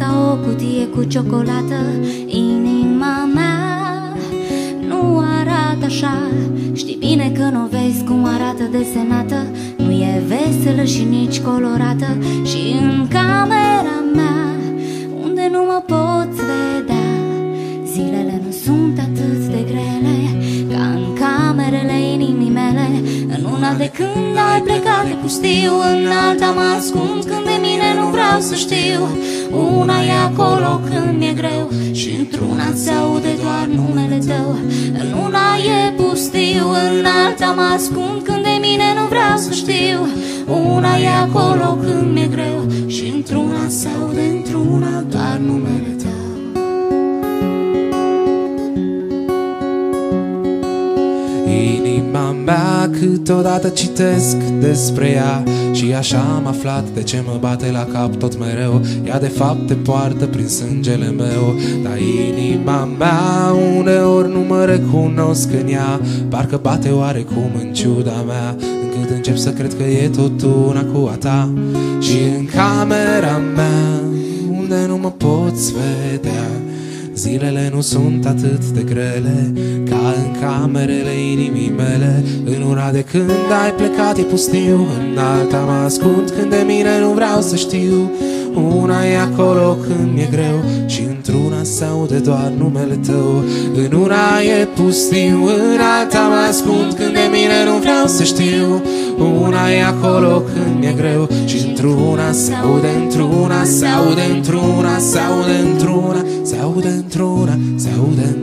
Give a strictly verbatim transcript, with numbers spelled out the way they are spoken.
ca o cutie cu ciocolată. Inima mea nu arată așa. Știi bine că nu vezi cum arată desenată. Nu e veselă și nici colorată. Și în camera mea, unde nu mă poți vedea, zilele nu sunt atât de grele ca în camerele inimii mele. În una de când ai plecat e pustiu, în alta mă ascund când de mine nu vreau să știu. Una e acolo când mi-e greu și într-una se aude doar numele tău. În una e pustiu, în alta mă ascund când de mine nu vreau să știu. Una e acolo când mi-e greu și într-una se aude într-una doar numele tău. Inima mea câteodată citesc despre ea și așa am aflat de ce mă bate la cap tot mereu. Ea de fapt te poartă prin sângele meu, dar inima mea uneori nu mă recunosc în ea. Parcă bate oarecum în ciuda mea, încât încep să cred că e tot una cu a ta. Și în camera mea, unde nu mă poți vedea, zilele nu sunt atât de grele ca în camerele inimii mele. În una de când ai plecat e pustiu, în alta mă ascund când de mine nu vreau să știu. Una e acolo când mi-e greu și într-una se aude doar numele tău. În una e pustiu, în alta mă ascund când de mine nu vreau să știu. Una e acolo când mi-e greu și într-una se aude, într-una se aude, într-una se aude, într-una se aude, într-una se aude, într-una.